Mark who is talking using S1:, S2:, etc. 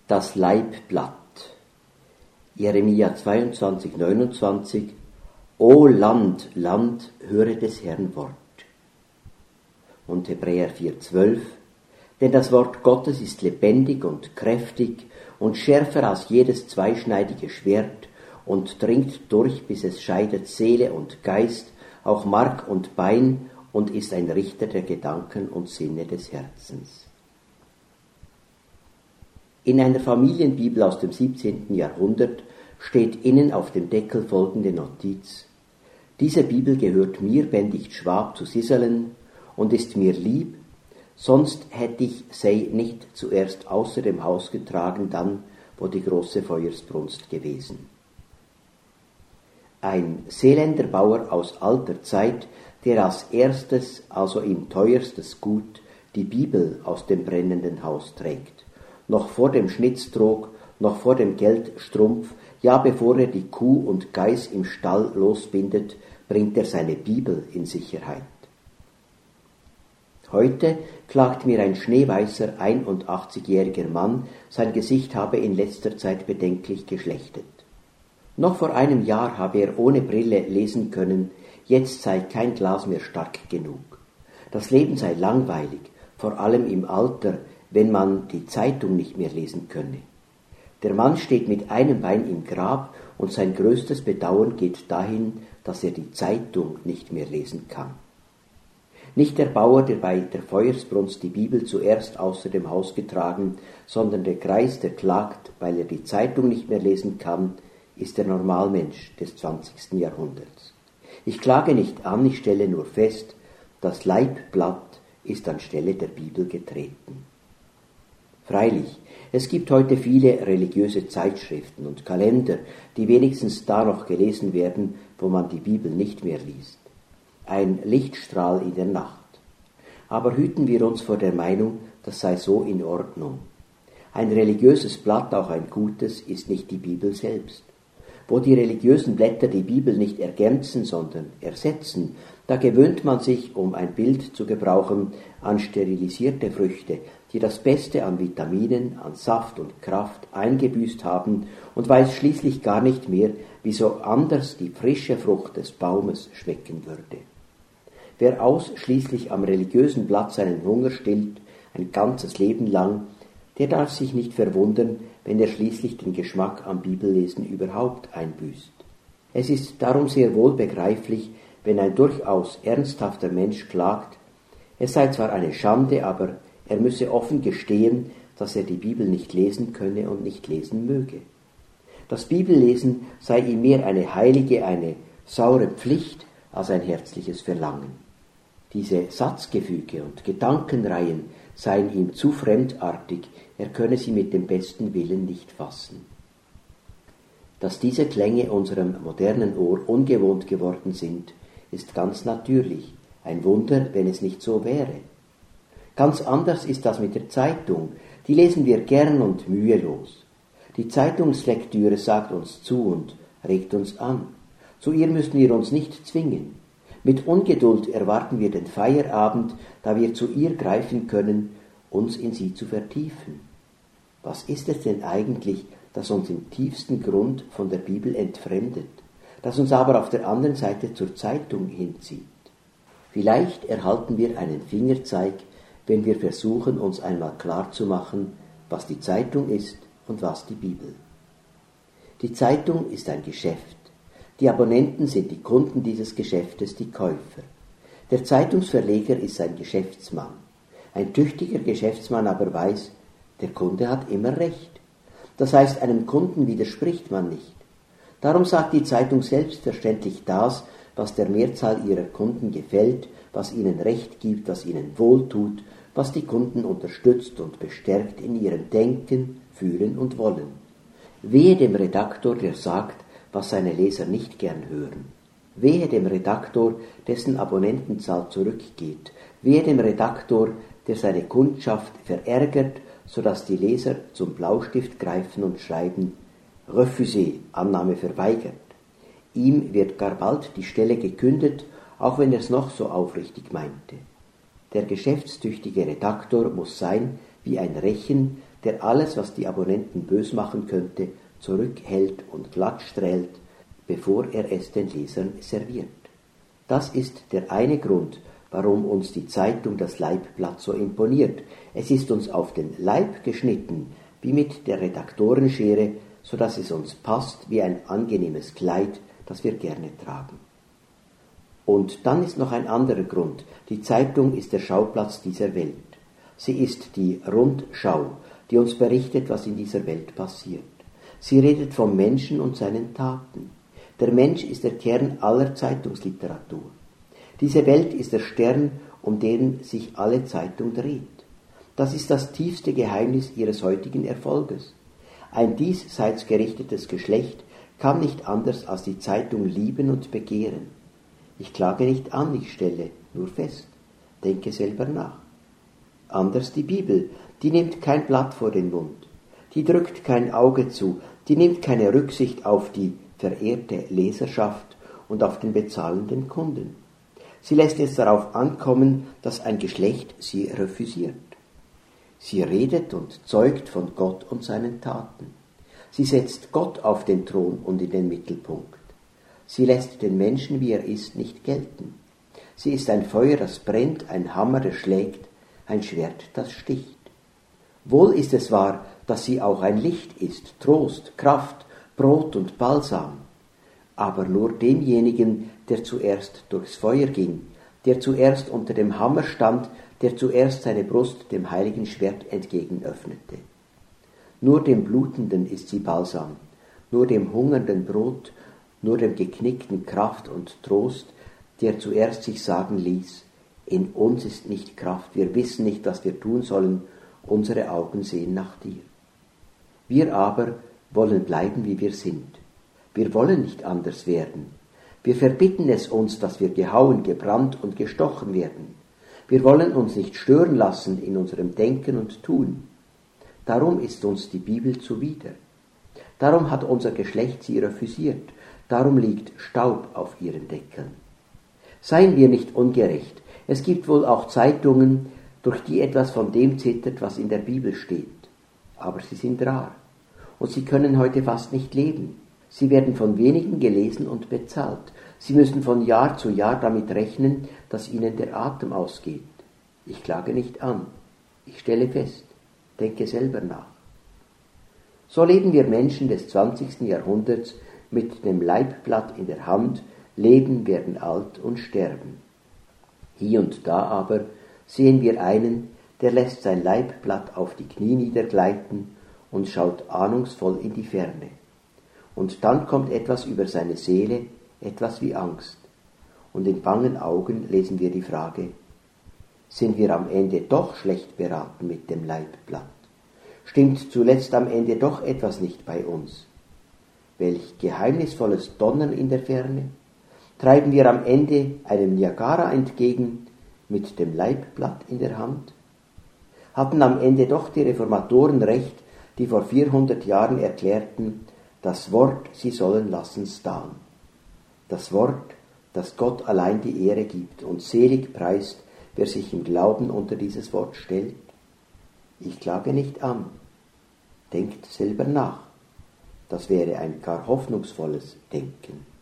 S1: Das Leibblatt. Jeremia 22, 29. O Land, Land, höre des Herrn Wort. Und Hebräer 4, 12. Denn das Wort Gottes ist lebendig und kräftig und schärfer als jedes zweischneidige Schwert und dringt durch, bis es scheidet Seele und Geist, auch Mark und Bein, und ist ein Richter der Gedanken und Sinne des Herzens. In einer Familienbibel aus dem 17. Jahrhundert steht innen auf dem Deckel folgende Notiz: Diese Bibel gehört mir, Benedikt Schwab, zu Siselen und ist mir lieb, sonst hätte ich sie nicht zuerst außer dem Haus getragen, dann, wo die große Feuersbrunst gewesen. Ein Seeländer Bauer aus alter Zeit, der als erstes, also ihm teuerstes Gut, die Bibel aus dem brennenden Haus trägt, noch vor dem Schnitztrog, noch vor dem Geldstrumpf, ja bevor er die Kuh und Geiß im Stall losbindet, bringt er seine Bibel in Sicherheit. Heute klagt mir ein schneeweißer 81-jähriger Mann, sein Gesicht habe in letzter Zeit bedenklich geschlechtet. Noch vor einem Jahr habe er ohne Brille lesen können, jetzt sei kein Glas mehr stark genug. Das Leben sei langweilig, vor allem im Alter, wenn man die Zeitung nicht mehr lesen könne. Der Mann steht mit einem Bein im Grab und sein größtes Bedauern geht dahin, dass er die Zeitung nicht mehr lesen kann. Nicht der Bauer, der bei der Feuersbrunst die Bibel zuerst außer dem Haus getragen, sondern der Greis, der klagt, weil er die Zeitung nicht mehr lesen kann, ist der Normalmensch des 20. Jahrhunderts. Ich klage nicht an, ich stelle nur fest, das Leibblatt ist anstelle der Bibel getreten. Freilich, es gibt heute viele religiöse Zeitschriften und Kalender, die wenigstens da noch gelesen werden, wo man die Bibel nicht mehr liest. Ein Lichtstrahl in der Nacht. Aber hüten wir uns vor der Meinung, das sei so in Ordnung. Ein religiöses Blatt, auch ein gutes, ist nicht die Bibel selbst. Wo die religiösen Blätter die Bibel nicht ergänzen, sondern ersetzen, da gewöhnt man sich, um ein Bild zu gebrauchen, an sterilisierte Früchte, die das Beste an Vitaminen, an Saft und Kraft eingebüßt haben und weiß schließlich gar nicht mehr, wie so anders die frische Frucht des Baumes schmecken würde. Wer ausschließlich am religiösen Blatt seinen Hunger stillt, ein ganzes Leben lang, der darf sich nicht verwundern, wenn er schließlich den Geschmack am Bibellesen überhaupt einbüßt. Es ist darum sehr wohl begreiflich, wenn ein durchaus ernsthafter Mensch klagt, es sei zwar eine Schande, aber er müsse offen gestehen, dass er die Bibel nicht lesen könne und nicht lesen möge. Das Bibellesen sei ihm mehr eine heilige, eine saure Pflicht als ein herzliches Verlangen. Diese Satzgefüge und Gedankenreihen seien ihm zu fremdartig, er könne sie mit dem besten Willen nicht fassen. Dass diese Klänge unserem modernen Ohr ungewohnt geworden sind, ist ganz natürlich, ein Wunder, wenn es nicht so wäre. Ganz anders ist das mit der Zeitung, die lesen wir gern und mühelos. Die Zeitungslektüre sagt uns zu und regt uns an. Zu ihr müssen wir uns nicht zwingen. Mit Ungeduld erwarten wir den Feierabend, da wir zu ihr greifen können, uns in sie zu vertiefen. Was ist es denn eigentlich, das uns im tiefsten Grund von der Bibel entfremdet, das uns aber auf der anderen Seite zur Zeitung hinzieht? Vielleicht erhalten wir einen Fingerzeig, wenn wir versuchen, uns einmal klarzumachen, was die Zeitung ist und was die Bibel. Die Zeitung ist ein Geschäft. Die Abonnenten sind die Kunden dieses Geschäftes, die Käufer. Der Zeitungsverleger ist ein Geschäftsmann. Ein tüchtiger Geschäftsmann aber weiß, der Kunde hat immer recht. Das heißt, einem Kunden widerspricht man nicht. Darum sagt die Zeitung selbstverständlich das, was der Mehrzahl ihrer Kunden gefällt, was ihnen Recht gibt, was ihnen wohltut, was die Kunden unterstützt und bestärkt in ihrem Denken, Fühlen und Wollen. Wehe dem Redaktor, der sagt, was seine Leser nicht gern hören. Wehe dem Redaktor, dessen Abonnentenzahl zurückgeht. Wehe dem Redaktor, der seine Kundschaft verärgert, sodass die Leser zum Blaustift greifen und schreiben Refusé, Annahme verweigert. Ihm wird gar bald die Stelle gekündigt, auch wenn er es noch so aufrichtig meinte. Der geschäftstüchtige Redaktor muss sein wie ein Rechen, der alles, was die Abonnenten bös machen könnte, zurückhält und glatt strählt, bevor er es den Lesern serviert. Das ist der eine Grund, warum uns die Zeitung Das Leibblatt so imponiert. Es ist uns auf den Leib geschnitten, wie mit der Redaktorenschere, so dass es uns passt wie ein angenehmes Kleid, das wir gerne tragen. Und dann ist noch ein anderer Grund. Die Zeitung ist der Schauplatz dieser Welt. Sie ist die Rundschau, die uns berichtet, was in dieser Welt passiert. Sie redet vom Menschen und seinen Taten. Der Mensch ist der Kern aller Zeitungsliteratur. Diese Welt ist der Stern, um den sich alle Zeitung dreht. Das ist das tiefste Geheimnis ihres heutigen Erfolges. Ein diesseits gerichtetes Geschlecht kann nicht anders als die Zeitung lieben und begehren. Ich klage nicht an, ich stelle nur fest. Denke selber nach. Anders die Bibel, die nimmt kein Blatt vor den Mund. Die drückt kein Auge zu, die nimmt keine Rücksicht auf die verehrte Leserschaft und auf den bezahlenden Kunden. Sie lässt es darauf ankommen, dass ein Geschlecht sie refüsiert. Sie redet und zeugt von Gott und seinen Taten. Sie setzt Gott auf den Thron und in den Mittelpunkt. Sie lässt den Menschen, wie er ist, nicht gelten. Sie ist ein Feuer, das brennt, ein Hammer, der schlägt, ein Schwert, das sticht. Wohl ist es wahr, dass sie auch ein Licht ist, Trost, Kraft, Brot und Balsam, aber nur demjenigen, der zuerst durchs Feuer ging, der zuerst unter dem Hammer stand, der zuerst seine Brust dem heiligen Schwert entgegenöffnete. Nur dem Blutenden ist sie Balsam, nur dem Hungernden Brot, nur dem Geknickten Kraft und Trost, der zuerst sich sagen ließ, in uns ist nicht Kraft, wir wissen nicht, was wir tun sollen, unsere Augen sehen nach dir. Wir aber wollen bleiben, wie wir sind. Wir wollen nicht anders werden. Wir verbitten es uns, dass wir gehauen, gebrannt und gestochen werden. Wir wollen uns nicht stören lassen in unserem Denken und Tun. Darum ist uns die Bibel zuwider. Darum hat unser Geschlecht sie refüsiert. Darum liegt Staub auf ihren Deckeln. Seien wir nicht ungerecht. Es gibt wohl auch Zeitungen, durch die etwas von dem zittert, was in der Bibel steht. Aber sie sind rar. Und sie können heute fast nicht leben. Sie werden von wenigen gelesen und bezahlt. Sie müssen von Jahr zu Jahr damit rechnen, dass ihnen der Atem ausgeht. Ich klage nicht an. Ich stelle fest. Denke selber nach. So leben wir Menschen des 20. Jahrhunderts mit dem Leibblatt in der Hand, leben, werden alt und sterben. Hier und da aber sehen wir einen, der lässt sein Leibblatt auf die Knie niedergleiten und schaut ahnungsvoll in die Ferne. Und dann kommt etwas über seine Seele, etwas wie Angst. Und in bangen Augen lesen wir die Frage, sind wir am Ende doch schlecht beraten mit dem Leibblatt? Stimmt zuletzt am Ende doch etwas nicht bei uns? Welch geheimnisvolles Donnern in der Ferne? Treiben wir am Ende einem Niagara entgegen mit dem Leibblatt in der Hand? Hatten am Ende doch die Reformatoren recht, die vor 400 Jahren erklärten, das Wort, sie sollen lassen's dan. Das Wort, das Gott allein die Ehre gibt und selig preist, wer sich im Glauben unter dieses Wort stellt? Ich klage nicht an. Denkt selber nach. Das wäre ein gar hoffnungsvolles Denken.